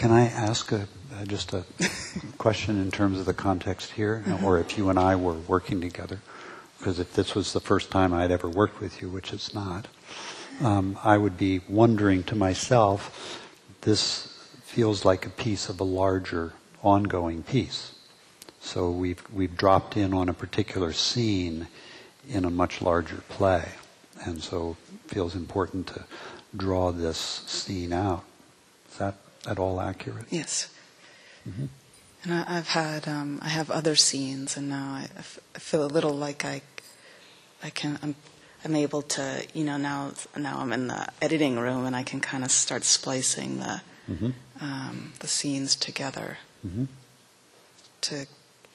Can I ask just a question in terms of the context here, or if you and I were working together? Because if this was the first time I'd ever worked with you, which it's not, I would be wondering to myself, this feels like a piece of a larger, ongoing piece. So we've dropped in on a particular scene in a much larger play, and so it feels important to draw this scene out. Is that at all accurate? Yes. Mm-hmm. And I have other scenes, and now I feel a little like I'm able to, now I'm in the editing room, and I can kind of start splicing the scenes together to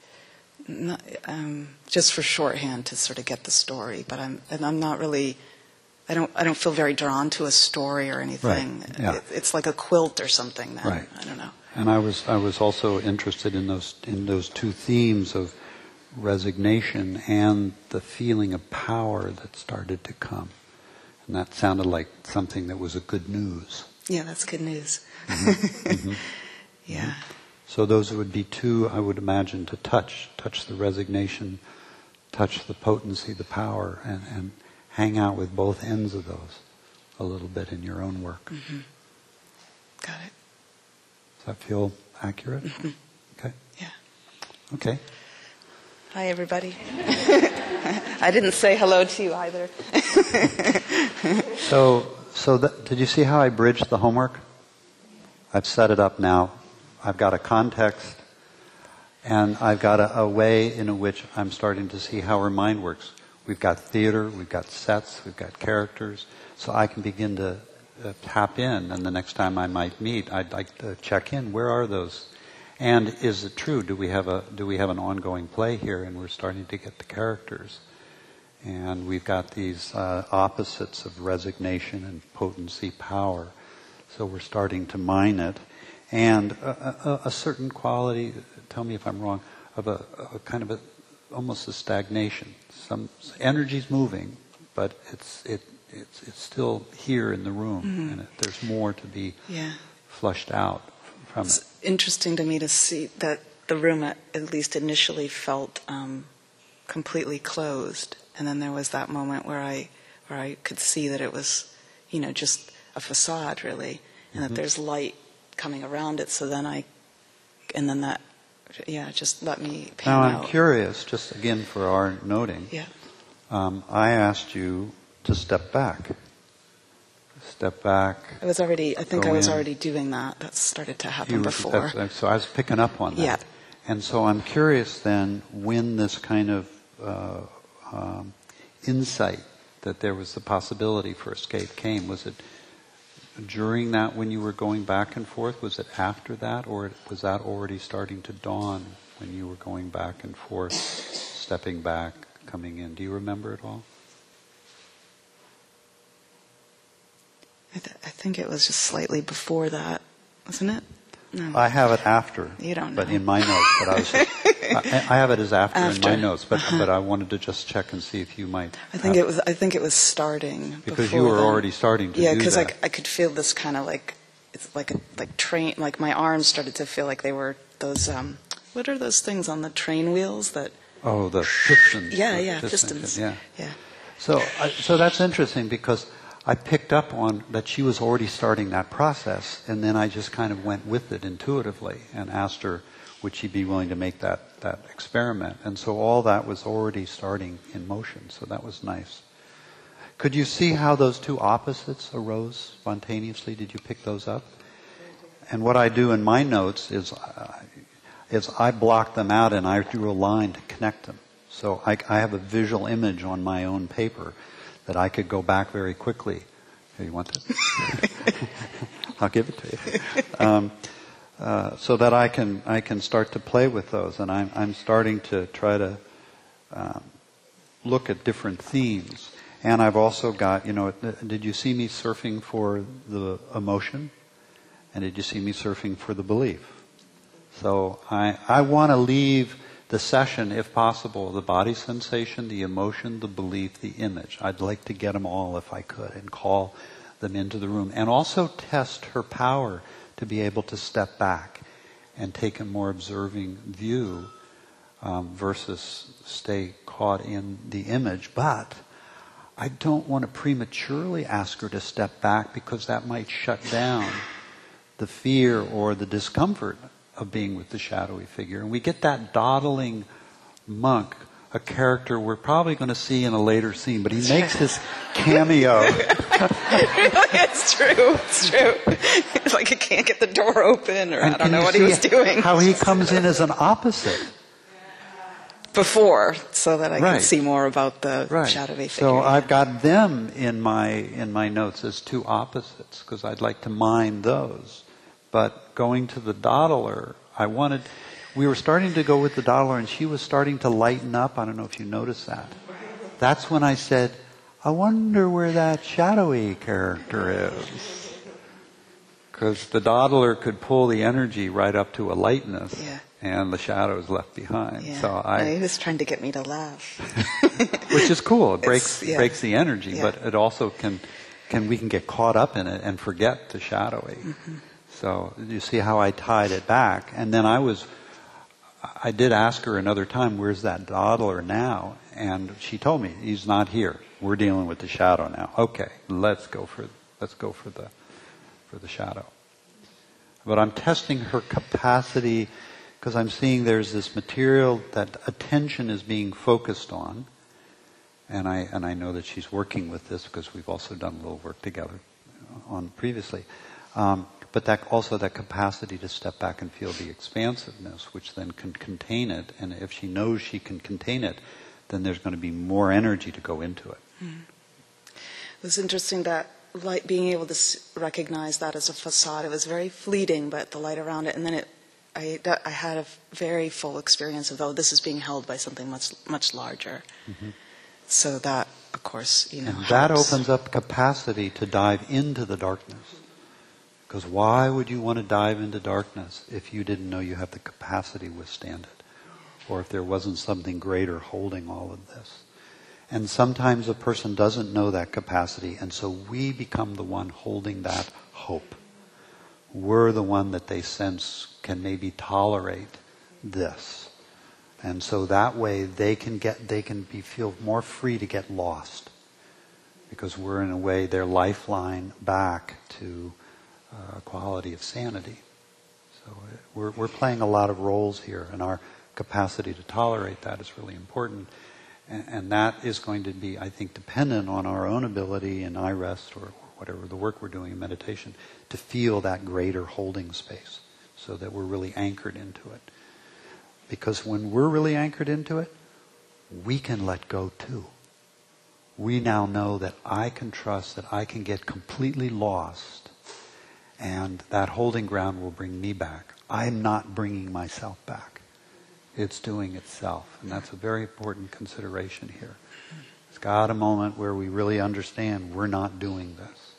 just for shorthand to sort of get the story. But I'm not really. I don't feel very drawn to a story or anything. Right. Yeah. It's like a quilt or something. Then. Right. I don't know. And I was also interested in those two themes of resignation and the feeling of power that started to come. And that sounded like something that was a good news. Yeah, that's good news. Mm-hmm. Yeah. Mm-hmm. So those would be two, I would imagine, to touch the resignation, touch the potency, the power, and hang out with both ends of those a little bit in your own work. Mm-hmm. Got it. Does that feel accurate? Mm-hmm. Okay. Yeah. Okay. Hi, everybody. I didn't say hello to you either. Did you see how I bridged the homework? I've set it up now. I've got a context, and I've got a way in which I'm starting to see how her mind works. We've got theater, we've got sets, we've got characters, so I can begin to tap in, and the next time I might meet, I'd like to check in. Where are those? And is it true? Do we have an ongoing play here, and we're starting to get the characters? And we've got these opposites of resignation and potency, power. So we're starting to mine it. And a certain quality, tell me if I'm wrong, of a kind of almost a stagnation. Some energy's moving, but it's still here in the room, and there's more to be flushed out from it. It's interesting to me to see that the room, at least initially, felt completely closed, and then there was that moment where I could see that it was, just a facade, really, and that there's light coming around it. So then just let me pan out. Now I'm curious, just again for our noting. Yeah. I asked you to step back. Step back. I was already doing that. That started to happen before. So I was picking up on that. Yeah. And so I'm curious then when this kind of insight that there was the possibility for escape came. Was it during that when you were going back and forth? Was it after that, or was that already starting to dawn when you were going back and forth, stepping back, coming in? Do you remember it all? I think it was just slightly before that, wasn't it? No. I have it after. You don't know. But in my notes. But I have it as after in my notes. But I wanted to just check and see if you might. I think it was starting because you were already starting to do that. Yeah, because I could feel this kind of like it's like train. Like my arms started to feel like they were those. What are those things on the train wheels that? Oh, the pistons. Yeah, pistons. Yeah. Yeah. So that's interesting because I picked up on that she was already starting that process, and then I just kind of went with it intuitively and asked her, would she be willing to make that experiment? And so all that was already starting in motion, so that was nice. Could you see how those two opposites arose spontaneously? Did you pick those up? And what I do in my notes is I block them out and I drew a line to connect them. So I have a visual image on my own paper that I could go back very quickly. Here, you want this? I'll give it to you. So that I can start to play with those, and I'm starting to try to look at different themes. And I've also got, did you see me surfing for the emotion? And did you see me surfing for the belief? So I want to leave the session, if possible, the body sensation, the emotion, the belief, the image. I'd like to get them all if I could and call them into the room. And also test her power to be able to step back and take a more observing view versus stay caught in the image. But I don't want to prematurely ask her to step back, because that might shut down the fear or the discomfort of being with the shadowy figure. And we get that dawdling monk, a character we're probably going to see in a later scene, but he makes his cameo. It's true. It's like he can't get the door open, or I don't know what he was doing. How he comes in as an opposite. Before, so that I could see more about the shadowy figure. So I've got them in my notes as two opposites, because I'd like to mine those. But going to the dawdler, we were starting to go with the dawdler, and she was starting to lighten up. I don't know if you noticed that. That's when I said, I wonder where that shadowy character is. Because the dawdler could pull the energy right up to a lightness. Yeah. And the shadow is left behind. Yeah. So he was trying to get me to laugh, which is cool. It breaks the energy, but it also we can get caught up in it and forget the shadowy. Mm-hmm. So you see how I tied it back, and then I did ask her another time, "Where's that dawdler now?" And she told me, "He's not here. We're dealing with the shadow now." Okay, let's go for the shadow. But I'm testing her capacity, because I'm seeing there's this material that attention is being focused on, and I know that she's working with this because we've also done a little work together on previously. But that capacity to step back and feel the expansiveness, which then can contain it. And if she knows she can contain it, then there's going to be more energy to go into it. Mm. It was interesting that being able to recognize that as a facade. It was very fleeting, but the light around it, and then I had a very full experience of, this is being held by something much, much larger. Mm-hmm. So that, of course, and that opens up capacity to dive into the darkness. Because why would you want to dive into darkness if you didn't know you have the capacity to withstand it? Or if there wasn't something greater holding all of this? And sometimes a person doesn't know that capacity, and so we become the one holding that hope. We're the one that they sense can maybe tolerate this. And so that way they can feel more free to get lost. Because we're in a way their lifeline back to a quality of sanity. So we're playing a lot of roles here, and our capacity to tolerate that is really important. And that is going to be, I think, dependent on our own ability in iRest or whatever the work we're doing in meditation to feel that greater holding space so that we're really anchored into it. Because when we're really anchored into it, we can let go too. We now know that I can trust that I can get completely lost, and that holding ground will bring me back. I'm not bringing myself back. It's doing itself. And that's a very important consideration here. It's got a moment where we really understand we're not doing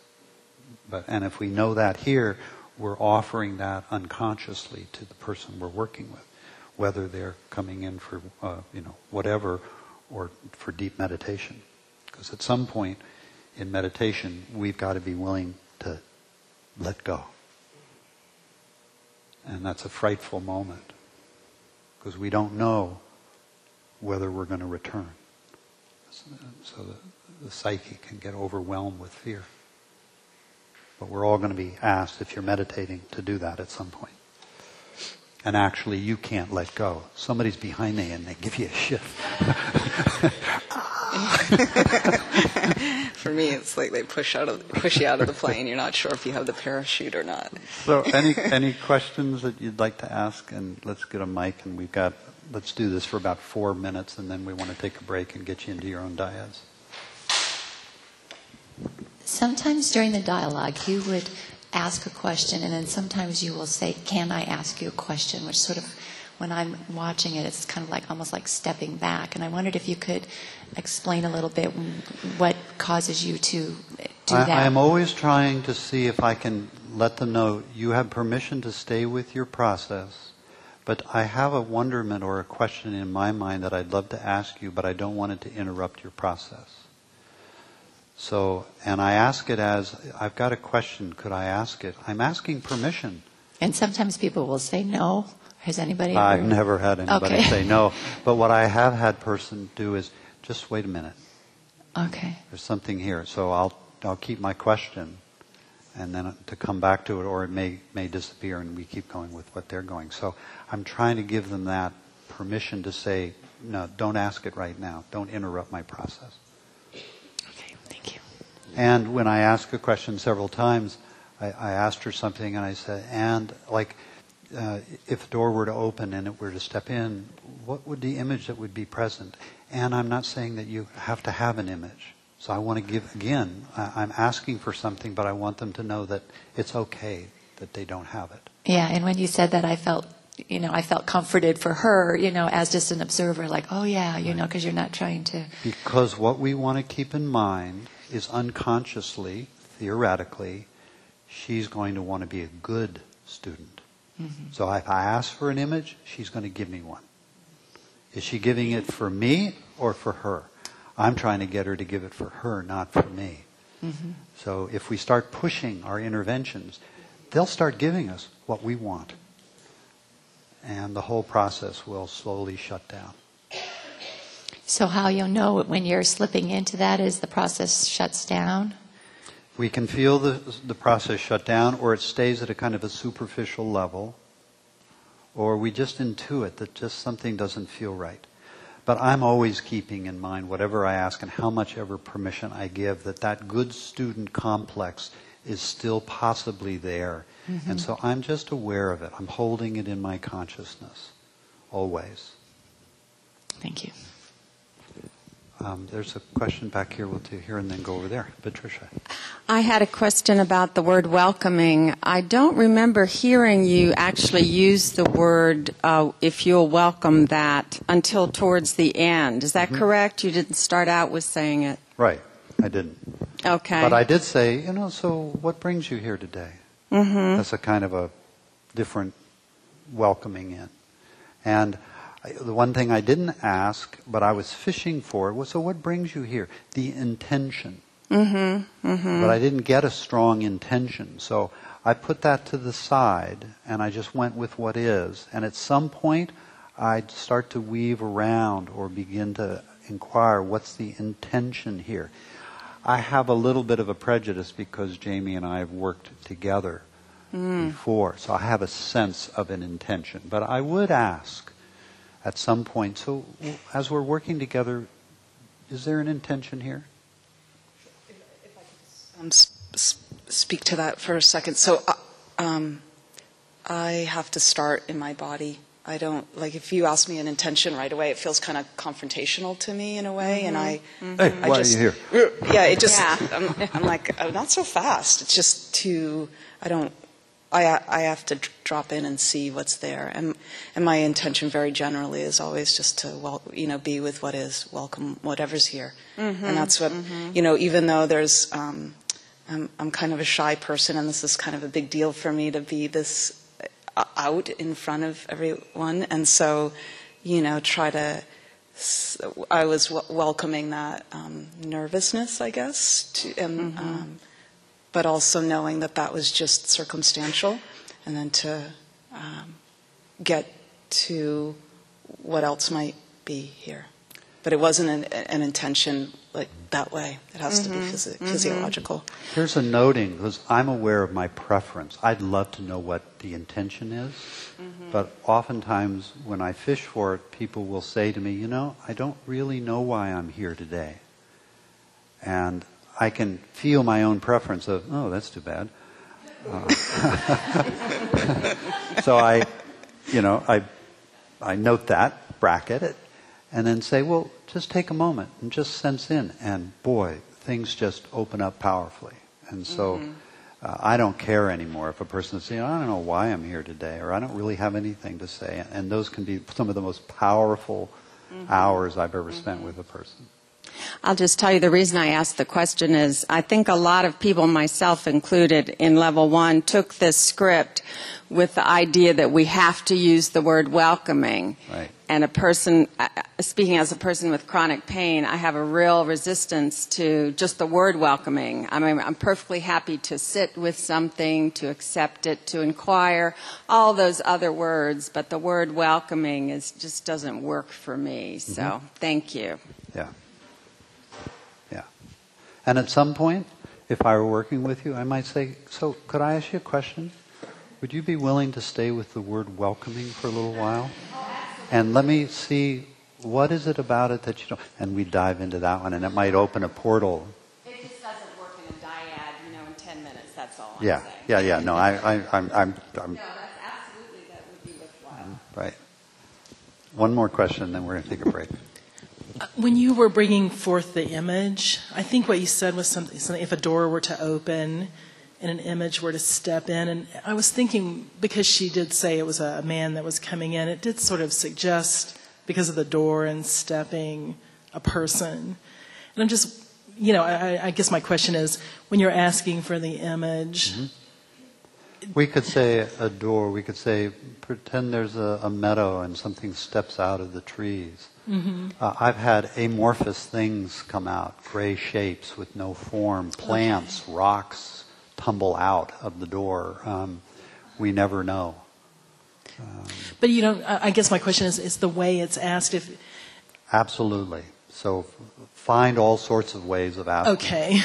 this. And if we know that here, we're offering that unconsciously to the person we're working with, whether they're coming in for whatever, or for deep meditation. Because at some point in meditation, we've got to be willing to let go. And that's a frightful moment, because we don't know whether we're going to return. So the psyche can get overwhelmed with fear. But we're all going to be asked, if you're meditating, to do that at some point. And actually, you can't let go. Somebody's behind me and they give you a shift. For me, it's like they push you out of the plane. You're not sure if you have the parachute or not. So, any questions that you'd like to ask? And let's get a mic, and let's do this for about 4 minutes, and then we want to take a break and get you into your own dyads. Sometimes during the dialogue, you would ask a question, and then sometimes you will say, "Can I ask you a question?" Which sort of, when I'm watching it, it's kind of like almost like stepping back. And I wondered if you could explain a little bit what causes you to do that. I am always trying to see if I can let them know you have permission to stay with your process, but I have a wonderment or a question in my mind that I'd love to ask you, but I don't want it to interrupt your process. So, and I ask it as, I've got a question, could I ask it? I'm asking permission And sometimes people will say no. Has anybody ever? I've never had anybody Okay. say no. But what I have had person do is, just wait a minute. Okay. There's something here. So I'll keep my question, and then to come back to it, or it may disappear, and we keep going with what they're going. So I'm trying to give them that permission to say, no, don't ask it right now. Don't interrupt my process. Okay, thank you. And when I ask a question several times, I asked her something, and I said, and like, if a door were to open and it were to step in, what would the image that would be present? And I'm not saying that you have to have an image. So I want to give, again, I'm asking for something, but I want them to know that it's okay that they don't have it. Yeah, and when you said that, I felt comforted for her, as just an observer, like, oh yeah, because you're not trying to. Because what we want to keep in mind is unconsciously, theoretically, she's going to want to be a good student. Mm-hmm. So if I ask for an image, she's going to give me one. Is she giving it for me or for her? I'm trying to get her to give it for her, not for me. Mm-hmm. So if we start pushing our interventions, they'll start giving us what we want. And the whole process will slowly shut down. So how you'll know when you're slipping into that is the process shuts down? We can feel the process shut down, or it stays at a kind of a superficial level, or we just intuit that just something doesn't feel right. But I'm always keeping in mind whatever I ask and how much ever permission I give, that good student complex is still possibly there. Mm-hmm. And so I'm just aware of it. I'm holding it in my consciousness, always. Thank you. There's a question back here. We'll do here and then go over there. Patricia. I had a question about the word welcoming. I don't remember hearing you actually use the word, if you'll welcome that, until towards the end. Is that mm-hmm. correct? You didn't start out with saying it. Right. I didn't. Okay. But I did say, so what brings you here today? Mm-hmm. That's a kind of a different welcoming in. And the one thing I didn't ask, but I was fishing for, was, so what brings you here? The intention. Mm-hmm. Mm-hmm. But I didn't get a strong intention. So I put that to the side, and I just went with what is. And at some point, I'd start to weave around or begin to inquire, what's the intention here? I have a little bit of a prejudice because Jamie and I have worked together before. So I have a sense of an intention. But I would ask at some point, so as we're working together, is there an intention here? If I could speak to that for a second. So I have to start in my body. I don't, if you ask me an intention right away, it feels kind of confrontational to me in a way. Mm-hmm. And hey, why are you here? Yeah, it just, yeah. I'm like, oh, not so fast. It's just I have to drop in and see what's there. And my intention very generally is always just to, be with what is, welcome whatever's here. Mm-hmm. And that's what, even though there's, I'm kind of a shy person, and this is kind of a big deal for me to be this out in front of everyone. And so, I was welcoming that nervousness, I guess, but also knowing that was just circumstantial, and then to get to what else might be here. But it wasn't an intention that way. It has to be physiological. Here's a noting, because I'm aware of my preference. I'd love to know what the intention is, but oftentimes when I fish for it, people will say to me, I don't really know why I'm here today. And I can feel my own preference of, oh, that's too bad. So I note that, bracket it, and then say, well, just take a moment and just sense in. And boy, things just open up powerfully. And so I don't care anymore if a person says, I don't know why I'm here today, or I don't really have anything to say. And those can be some of the most powerful hours I've ever spent with a person. I'll just tell you the reason I asked the question is I think a lot of people, myself included, in level 1 took this script with the idea that we have to use the word welcoming. Right. and a person, speaking as a person with chronic pain, I have a real resistance to just the word welcoming. I mean, I'm perfectly happy to sit with something, to accept it, to inquire, all those other words, but the word welcoming just doesn't work for me. So, thank you. Yeah. Yeah. And at some point, if I were working with you, I might say, so could I ask you a question? Would you be willing to stay with the word welcoming for a little while? And let me see, what is it about it that you don't... And we dive into that one, and it might open a portal. It just doesn't work in a dyad, in 10 minutes, that's all Yeah, I'm saying. no, I'm... No, that's absolutely, that would be worthwhile. Right. One more question, then we're going to take a break. When you were bringing forth the image, I think what you said was something if a door were to open and an image were to step in, and I was thinking, because she did say it was a man that was coming in, it did sort of suggest, because of the door and stepping, a person. And I'm just, I guess my question is, when you're asking for the image... We could say a door, we could say, pretend there's a meadow and something steps out of the trees. I've had amorphous things come out, gray shapes with no form, plants, rocks tumble out of the door. We never know. But I guess my question is the way it's asked. If Absolutely. So find all sorts of ways of asking. Okay.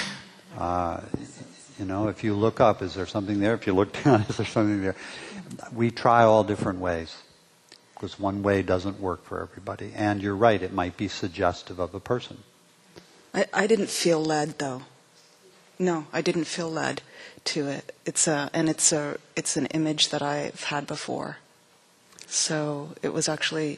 If you look up, is there something there? If you look down, is there something there? We try all different ways, because one way doesn't work for everybody. And you're right, it might be suggestive of a person. I didn't feel led, though. No, I didn't feel led to it. It's an image that I've had before. So it was actually,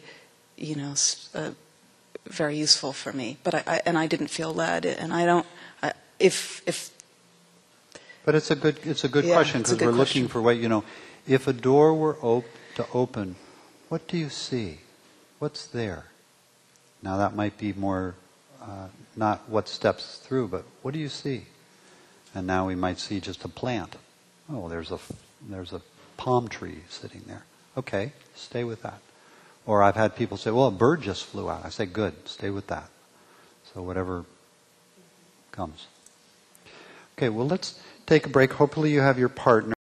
very useful for me. But I didn't feel led, and I don't. If But it's a good question, because we're looking for what if a door were to open, what do you see? What's there? Now that might be more not what steps through, but what do you see? And now we might see just a plant. Oh, there's a palm tree sitting there. Okay, stay with that. Or I've had people say, well, a bird just flew out. I say, good, stay with that. So whatever comes. Okay, well, let's take a break. Hopefully you have your partner.